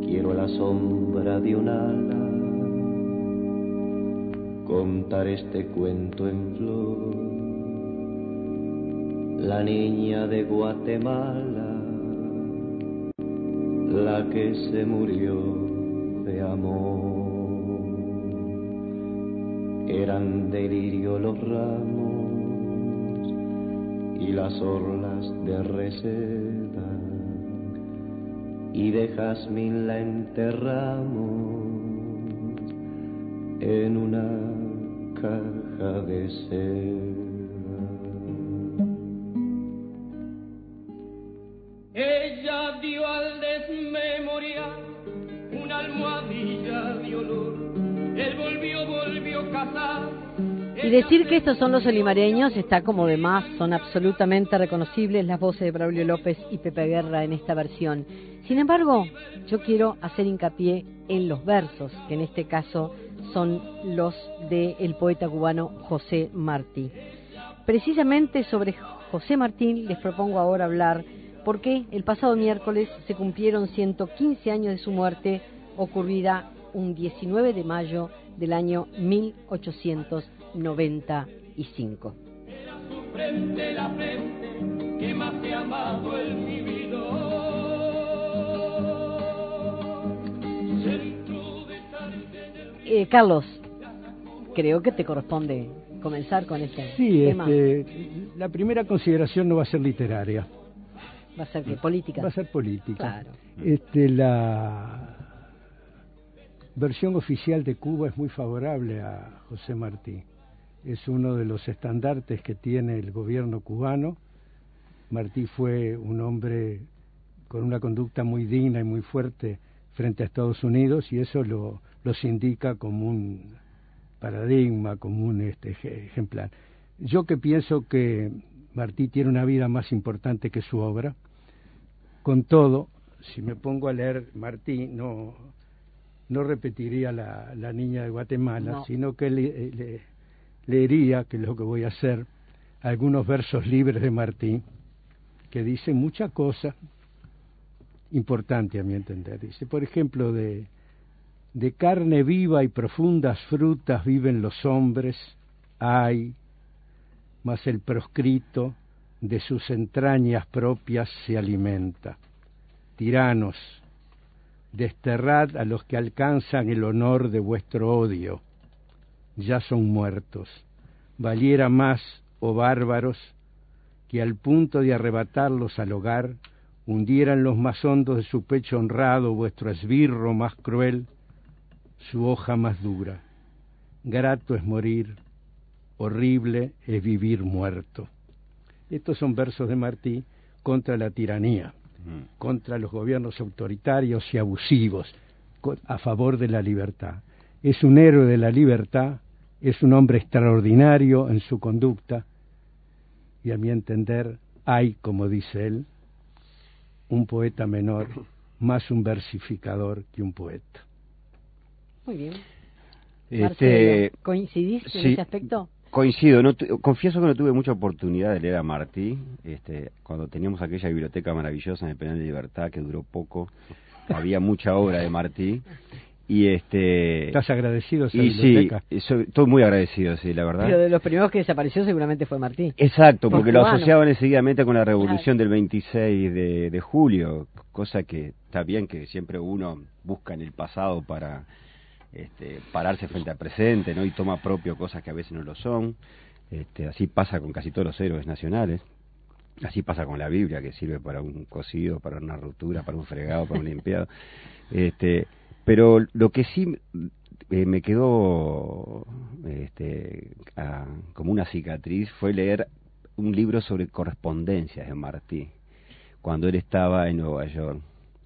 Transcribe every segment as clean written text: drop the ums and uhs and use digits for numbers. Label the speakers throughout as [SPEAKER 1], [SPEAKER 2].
[SPEAKER 1] quiero a la sombra de un ala contar este cuento en flor. La niña de Guatemala, la que se murió de amor. Eran delirio los ramos y las orlas de reseda, y de jazmín la enterramos en una caja de seda.
[SPEAKER 2] Ella dio al desmemoriar una almohadilla de olor. Él volvió a casar.
[SPEAKER 3] Y decir que estos son los olimareños está como de más, son absolutamente reconocibles las voces de Braulio López y Pepe Guerra en esta versión. Sin embargo, yo quiero hacer hincapié en los versos, que en este caso son los del poeta cubano José Martí. Precisamente sobre José Martí les propongo ahora hablar, porque el pasado miércoles se cumplieron 115 años de su muerte, ocurrida un 19 de mayo del año 1895.
[SPEAKER 2] Era su frente, la frente que más he amado en mi vida.
[SPEAKER 3] Carlos, creo que te corresponde comenzar con este tema.
[SPEAKER 4] La primera consideración no va a ser literaria.
[SPEAKER 3] ¿Va a ser qué? ¿Política?
[SPEAKER 4] Va a ser política.
[SPEAKER 3] Claro.
[SPEAKER 4] La versión oficial de Cuba es muy favorable a José Martí. Es uno de los estandartes que tiene el gobierno cubano. Martí fue un hombre con una conducta muy digna y muy fuerte frente a Estados Unidos, y eso los indica como un paradigma, como un ejemplar. Yo que pienso que Martí tiene una vida más importante que su obra. Con todo, si me pongo a leer Martí, no repetiría la niña de Guatemala, no, sino que leería, que es lo que voy a hacer, algunos versos libres de Martí, que dicen mucha cosa importante a mi entender. Dice, por ejemplo, de carne viva y profundas frutas viven los hombres, ay, mas el proscrito de sus entrañas propias se alimenta. Tiranos, desterrad a los que alcanzan el honor de vuestro odio, ya son muertos. Valiera más, oh bárbaros, que al punto de arrebatarlos al hogar, hundieran los más hondos de su pecho honrado vuestro esbirro más cruel, su hoja más dura. Grato es morir, horrible es vivir muerto. Estos son versos de Martí contra la tiranía, contra los gobiernos autoritarios y abusivos, a favor de la libertad. Es un héroe de la libertad, es un hombre extraordinario en su conducta, y a mi entender hay, como dice él, un poeta menor, más un versificador que un poeta.
[SPEAKER 3] Muy bien. Marcelo, ¿coincidís en ese aspecto?
[SPEAKER 5] Coincido, confieso que no tuve mucha oportunidad de leer a Martí, cuando teníamos aquella biblioteca maravillosa en el Penal de Libertad, que duró poco, había mucha obra de Martí, y
[SPEAKER 4] ¿Estás agradecido a esa biblioteca?
[SPEAKER 5] Sí, estoy muy agradecido, sí, la verdad.
[SPEAKER 3] Pero de los primeros que desapareció seguramente fue Martí.
[SPEAKER 5] Exacto, porque lo asociaban enseguidamente con la revolución del 26 de julio, cosa que está bien que siempre uno busca en el pasado para pararse frente al presente, ¿no? Y toma propio cosas que a veces no lo son. Así pasa con casi todos los héroes nacionales. Así pasa con la Biblia, que sirve para un cosido, para una ruptura, para un fregado, para un limpiado. Pero lo que sí me quedó como una cicatriz fue leer un libro sobre correspondencias de Martí, cuando él estaba en Nueva York.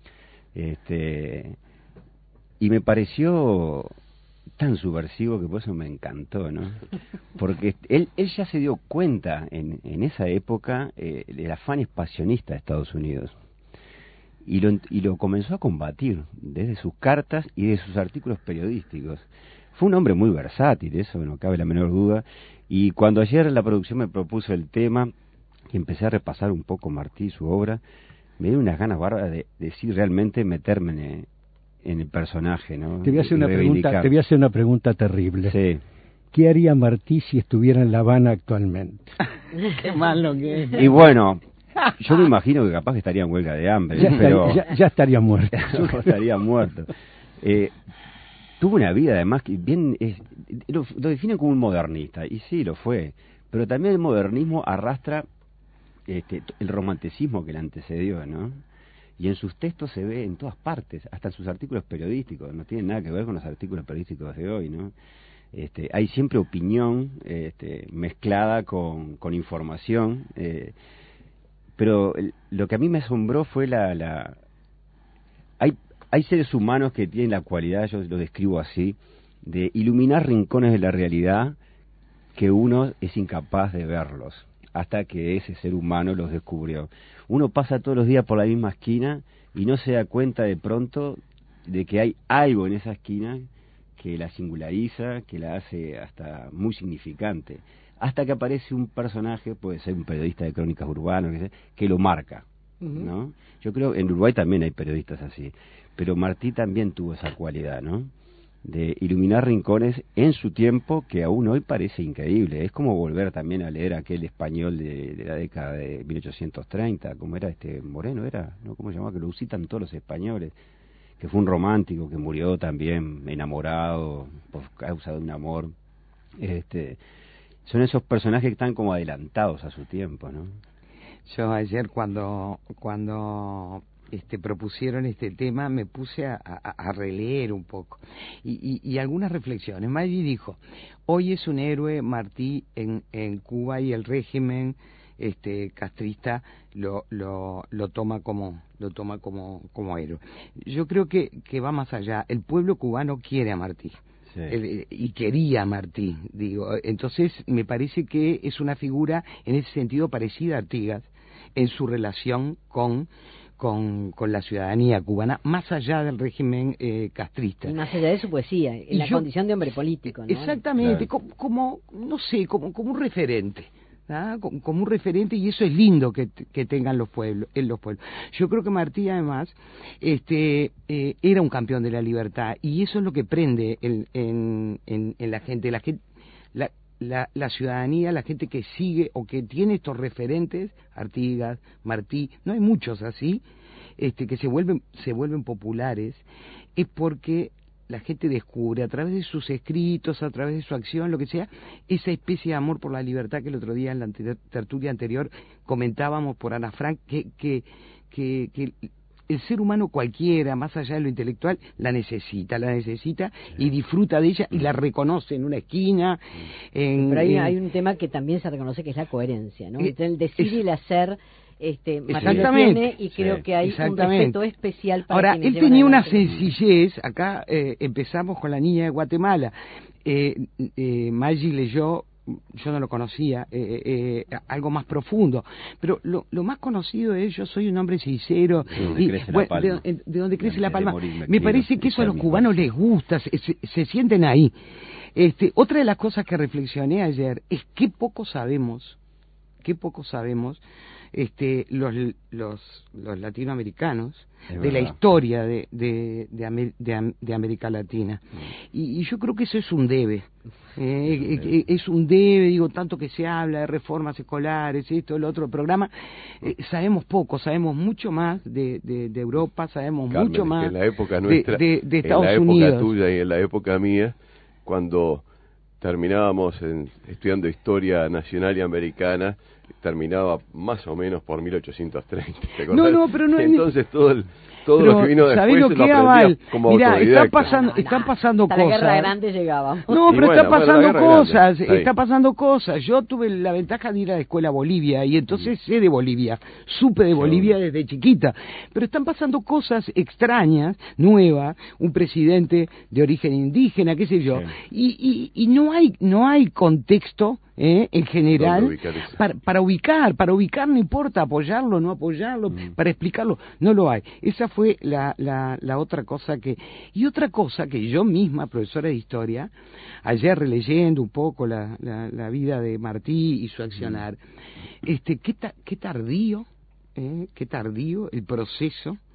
[SPEAKER 5] Y me pareció tan subversivo que por eso me encantó, ¿no? Porque él ya se dio cuenta en esa época del afán expansionista de Estados Unidos. Y lo comenzó a combatir desde sus cartas y de sus artículos periodísticos. Fue un hombre muy versátil, eso no cabe la menor duda. Y cuando ayer la producción me propuso el tema y empecé a repasar un poco Martí, su obra, me dio unas ganas bárbaras de decir realmente meterme en el personaje, ¿no?
[SPEAKER 4] Te voy a hacer una pregunta terrible.
[SPEAKER 5] Sí.
[SPEAKER 4] ¿Qué haría Martí si estuviera en La Habana actualmente?
[SPEAKER 6] Qué malo que es.
[SPEAKER 5] Y bueno, yo me imagino que capaz que estaría en huelga de hambre, pero
[SPEAKER 4] ya estaría muerto.
[SPEAKER 5] estaría muerto. Tuvo una vida además que bien lo definen como un modernista, y sí lo fue, pero también el modernismo arrastra el romanticismo que le antecedió, ¿no? Y en sus textos se ve en todas partes, hasta en sus artículos periodísticos, no tienen nada que ver con los artículos periodísticos de hoy, ¿no? Hay siempre opinión mezclada con información, pero lo que a mí me asombró fue hay seres humanos que tienen la cualidad, yo lo describo así, de iluminar rincones de la realidad que uno es incapaz de verlos, hasta que ese ser humano los descubrió. Uno pasa todos los días por la misma esquina y no se da cuenta de pronto de que hay algo en esa esquina que la singulariza, que la hace hasta muy significante, hasta que aparece un personaje, puede ser un periodista de crónicas urbanas, que lo marca, ¿no? Yo creo en Uruguay también hay periodistas así, pero Martí también tuvo esa cualidad, ¿no? De iluminar rincones en su tiempo que aún hoy parece increíble. Es como volver también a leer aquel español de la década de 1830, como era Moreno, ¿no? ¿Cómo se llamaba? Que lo citan todos los españoles, que fue un romántico que murió también enamorado por causa de un amor. Son esos personajes que están como adelantados a su tiempo, ¿no?
[SPEAKER 6] Yo ayer cuando propusieron este tema me puse a releer un poco y algunas reflexiones. Maggi dijo: hoy es un héroe Martí en Cuba, y el régimen castrista lo toma como héroe. Yo creo que va más allá. El pueblo cubano quiere a Martí. Sí. Y quería a Martí, digo. Entonces me parece que es una figura en ese sentido parecida a Artigas en su relación con la ciudadanía cubana, más allá del régimen castrista.
[SPEAKER 3] Y más allá de su poesía, en la condición de hombre político, ¿no?
[SPEAKER 6] Exactamente, claro. como un referente. ¿Ah? Como un referente, y eso es lindo que tengan los pueblos. Yo creo que Martí además era un campeón de la libertad, y eso es lo que prende en la gente, la ciudadanía, la gente que sigue o que tiene estos referentes, Artigas, Martí, no hay muchos así, que se vuelven populares, es porque la gente descubre a través de sus escritos, a través de su acción, lo que sea, esa especie de amor por la libertad que el otro día en la tertulia anterior comentábamos por Ana Frank, que el ser humano cualquiera, más allá de lo intelectual, la necesita y disfruta de ella y la reconoce en una esquina.
[SPEAKER 3] Pero hay un tema que también se reconoce, que es la coherencia, ¿no? El decir y el hacer.
[SPEAKER 6] Exactamente.
[SPEAKER 3] Y creo que hay un respeto especial para
[SPEAKER 6] ahora, él tenía una sencillez. Acá empezamos con la niña de Guatemala. Maggi leyó, yo no lo conocía, algo más profundo, pero lo más conocido es Yo soy un hombre sincero, de donde crece la palma. Me parece que eso a los cubanos les gusta, se sienten ahí. Otra de las cosas que reflexioné ayer es qué poco sabemos los latinoamericanos de la historia de América Latina, y yo creo que eso es un debe. Es un debe, digo, tanto que se habla de reformas escolares, esto, el otro programa, sabemos poco, sabemos mucho más de Europa, sabemos mucho más
[SPEAKER 7] en la época nuestra,
[SPEAKER 6] de Estados
[SPEAKER 7] Unidos. En la época tuya y en la época mía, cuando terminábamos estudiando historia nacional y americana, terminaba más o menos por 1830, ¿te acordás?
[SPEAKER 6] No, pero no es...
[SPEAKER 7] Entonces todo lo que vino después lo aprendía como autodidacta.
[SPEAKER 6] Están pasando cosas.
[SPEAKER 3] La Guerra Grande llegaba.
[SPEAKER 6] No, pero están pasando cosas. Yo tuve la ventaja de ir a la escuela Bolivia, y entonces sé de Bolivia, supe de Bolivia desde chiquita. Pero están pasando cosas extrañas, nuevas, un presidente de origen indígena, qué sé yo, y no hay contexto en general para ubicar, no importa apoyarlo, no apoyarlo, para explicarlo, no lo hay. Esa fue la otra cosa y otra cosa que yo misma, profesora de historia, ayer releyendo un poco la vida de Martí y su accionar, qué tardío el proceso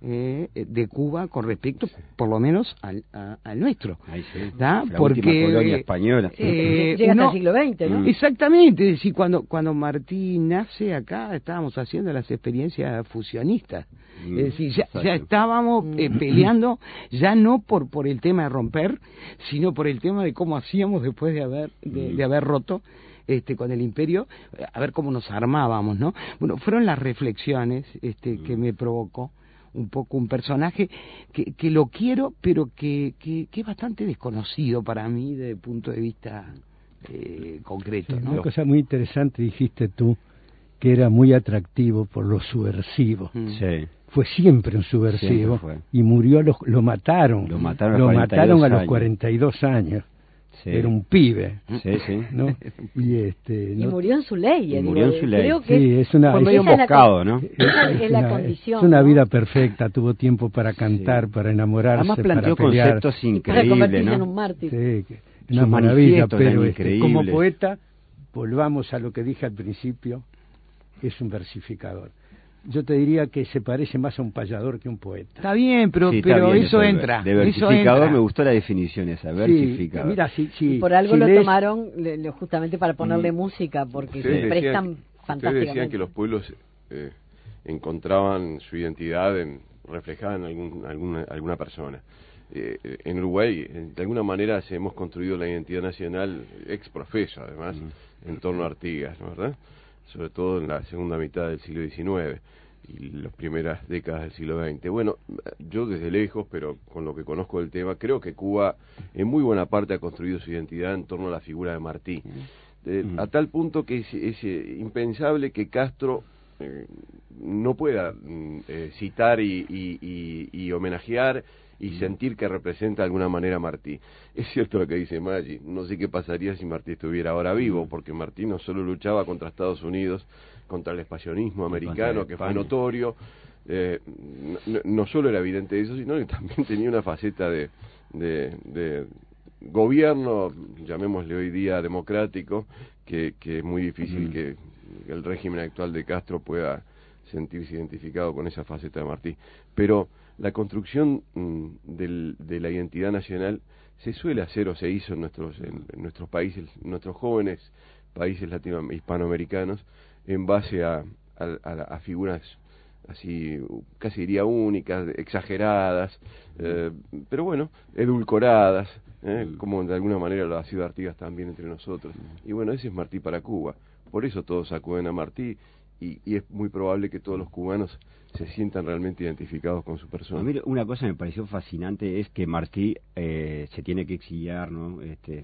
[SPEAKER 6] de Cuba con respecto, por lo menos, al nuestro.
[SPEAKER 5] Ahí sí.
[SPEAKER 6] La
[SPEAKER 5] última colonia española.
[SPEAKER 3] Llega hasta el siglo XX, ¿no?
[SPEAKER 6] Exactamente, es decir, cuando Martí nace acá, estábamos haciendo las experiencias fusionistas. Es decir, ya estábamos peleando, ya no por el tema de romper, sino por el tema de cómo hacíamos después de haber roto con el imperio, a ver cómo nos armábamos, ¿no? Bueno, fueron las reflexiones que me provocó un poco un personaje que lo quiero, pero que es bastante desconocido para mí desde el punto de vista concreto, ¿no?
[SPEAKER 4] Una cosa muy interesante dijiste tú, que era muy atractivo por lo subversivo.
[SPEAKER 5] Sí.
[SPEAKER 4] Fue siempre un subversivo y murió, lo mataron a los 42 años. Sí. Era un pibe, ¿no?
[SPEAKER 3] Y murió en su ley.
[SPEAKER 5] Murió en su ley.
[SPEAKER 3] Creo que
[SPEAKER 4] es una,
[SPEAKER 5] fue medio emboscado, ¿no?
[SPEAKER 3] Es la condición.
[SPEAKER 4] Es una vida perfecta, tuvo tiempo para cantar, para enamorarse,
[SPEAKER 5] además planteó
[SPEAKER 4] para pelear.
[SPEAKER 5] Conceptos increíbles,
[SPEAKER 3] para convertirse
[SPEAKER 5] ¿no?
[SPEAKER 3] en un mártir.
[SPEAKER 4] Sí, una maravilla, pero como poeta, volvamos a lo que dije al principio, es un versificador. Yo te diría que se parece más a un payador que a un poeta.
[SPEAKER 6] Está bien, pero eso entra.
[SPEAKER 5] De versificador me gustó la definición esa, versificador.
[SPEAKER 4] Mira,
[SPEAKER 3] y por algo lo tomaron justamente para ponerle música, porque se prestan fantásticamente.
[SPEAKER 7] Ustedes decían que los pueblos encontraban su identidad reflejada en alguna persona. En Uruguay, de alguna manera, hemos construido la identidad nacional ex profeso, además, en torno a Artigas, ¿no, verdad? Sobre todo en la segunda mitad del siglo XIX y las primeras décadas del siglo XX. Bueno, yo desde lejos, pero con lo que conozco del tema, creo que Cuba en muy buena parte ha construido su identidad en torno a la figura de Martí. A tal punto que es impensable que Castro no pueda citar y homenajear y sentir que representa de alguna manera a Martí. Es cierto lo que dice Maggi, no sé qué pasaría si Martí estuviera ahora vivo, porque Martí no solo luchaba contra Estados Unidos, contra el expansionismo americano, que fue notorio, no solo era evidente eso, sino que también tenía una faceta de gobierno, llamémosle hoy día democrático, que es muy difícil que el régimen actual de Castro pueda sentirse identificado con esa faceta de Martí. Pero la construcción de la identidad nacional se suele hacer o se hizo en nuestros países, nuestros jóvenes países hispanoamericanos, en base a figuras así, casi diría únicas, exageradas, pero bueno, edulcoradas, como de alguna manera lo ha sido Artigas también entre nosotros. Y bueno, ese es Martí para Cuba. Por eso todos acuden a Martí. Y es muy probable que todos los cubanos se sientan realmente identificados con su persona.
[SPEAKER 5] A mí una cosa que me pareció fascinante es que Martí se tiene que exiliar, ¿no?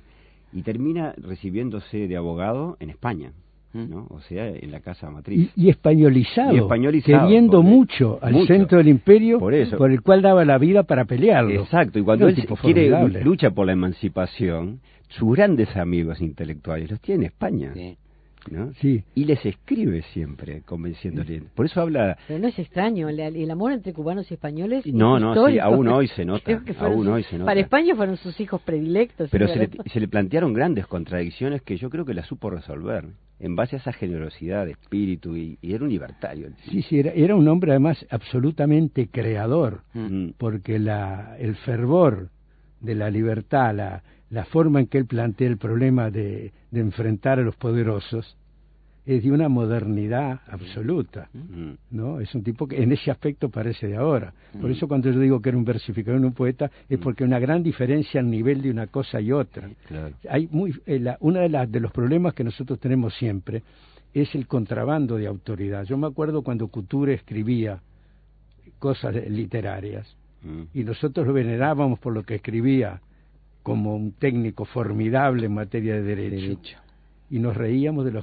[SPEAKER 5] Y termina recibiéndose de abogado en España, ¿no? O sea, en la casa matriz.
[SPEAKER 4] Y españolizado, queriendo mucho al centro del imperio, por el cual daba la vida para pelearlo.
[SPEAKER 5] Exacto, y cuando él lucha por la emancipación, sus grandes amigos intelectuales los tiene en España. Sí. ¿No? Sí. Y les escribe siempre convenciéndole. Por eso habla.
[SPEAKER 3] Pero no es extraño el amor entre cubanos y españoles.
[SPEAKER 5] No, sí, aún hoy se nota.
[SPEAKER 3] Para España fueron sus hijos predilectos.
[SPEAKER 5] Pero se le plantearon grandes contradicciones que yo creo que las supo resolver en base a esa generosidad de espíritu y era un libertario.
[SPEAKER 4] Sí, era un hombre además absolutamente creador, porque el fervor de la libertad, la forma en que él plantea el problema de enfrentar a los poderosos es de una modernidad absoluta, ¿no? Es un tipo que en ese aspecto parece de ahora. Por eso cuando yo digo que era un versificador y un poeta, es porque hay una gran diferencia al nivel de una cosa y otra. Claro. Hay uno de los problemas que nosotros tenemos siempre es el contrabando de autoridad. Yo me acuerdo cuando Couture escribía cosas literarias, y nosotros lo venerábamos por lo que escribía como un técnico formidable en materia de derecho. Y nos reíamos de los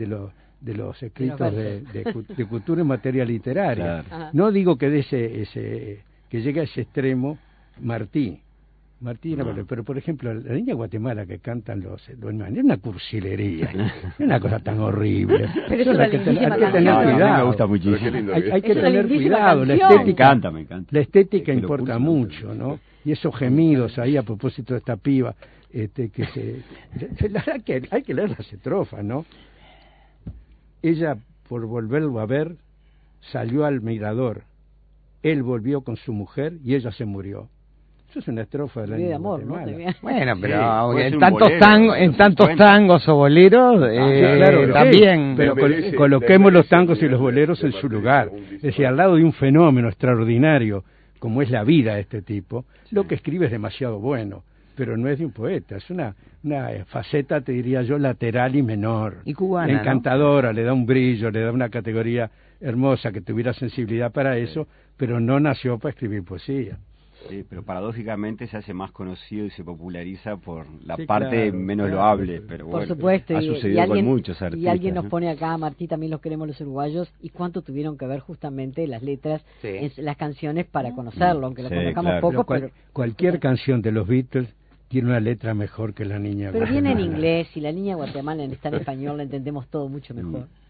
[SPEAKER 4] escritos de Couture en materia literaria. Claro. No digo que que llegue a ese extremo Martí, pero por ejemplo la niña Guatemala que cantan los hermanos es una cursilería, es una cosa tan horrible.
[SPEAKER 3] Pero eso hay que tener
[SPEAKER 5] cuidado. Me gusta muchísimo.
[SPEAKER 4] Hay que tener cuidado. La estética, me encanta. La estética importa mucho, ¿no? Y esos gemidos ahí a propósito de esta piba, la verdad que hay que leer las estrofas, ¿no? Ella, por volverlo a ver, salió al mirador él volvió con su mujer y ella se murió. Eso es una estrofa del año
[SPEAKER 3] de amor, ¿no?
[SPEAKER 6] Bueno, pero
[SPEAKER 5] puede
[SPEAKER 6] en
[SPEAKER 5] ser un
[SPEAKER 6] tantos,
[SPEAKER 5] bolero,
[SPEAKER 6] en tantos tangos o boleros,
[SPEAKER 4] claro,
[SPEAKER 6] también.
[SPEAKER 4] Pero coloquemos los tangos y los boleros en su lugar. Es decir, al lado de un fenómeno extraordinario, como es la vida de este tipo, lo que escribe es demasiado bueno, pero no es de un poeta, es una faceta, te diría yo, lateral y menor.
[SPEAKER 6] Y cubana,
[SPEAKER 4] encantadora,
[SPEAKER 6] ¿no?
[SPEAKER 4] le da un brillo, le da una categoría hermosa, que tuviera sensibilidad para eso, pero no nació para escribir poesía.
[SPEAKER 5] Sí, pero paradójicamente se hace más conocido y se populariza por la
[SPEAKER 4] Sí,
[SPEAKER 5] parte
[SPEAKER 4] claro,
[SPEAKER 5] menos
[SPEAKER 4] claro,
[SPEAKER 5] loable, pero
[SPEAKER 3] Por
[SPEAKER 5] bueno,
[SPEAKER 3] supuesto,
[SPEAKER 5] ha sucedido
[SPEAKER 3] alguien,
[SPEAKER 5] con muchos artistas.
[SPEAKER 3] y alguien nos
[SPEAKER 5] ¿no?
[SPEAKER 3] pone acá, Martí, también los queremos los uruguayos, y cuánto tuvieron que ver justamente las letras, en las canciones para conocerlo, aunque lo
[SPEAKER 5] Sí,
[SPEAKER 3] conozcamos
[SPEAKER 5] claro.
[SPEAKER 3] poco,
[SPEAKER 4] Pero cualquier canción de los Beatles tiene una letra mejor que La Niña
[SPEAKER 3] pero viene en
[SPEAKER 4] Guatemala.
[SPEAKER 3] inglés, y La Niña Guatemala está en español, la entendemos todo mucho mejor.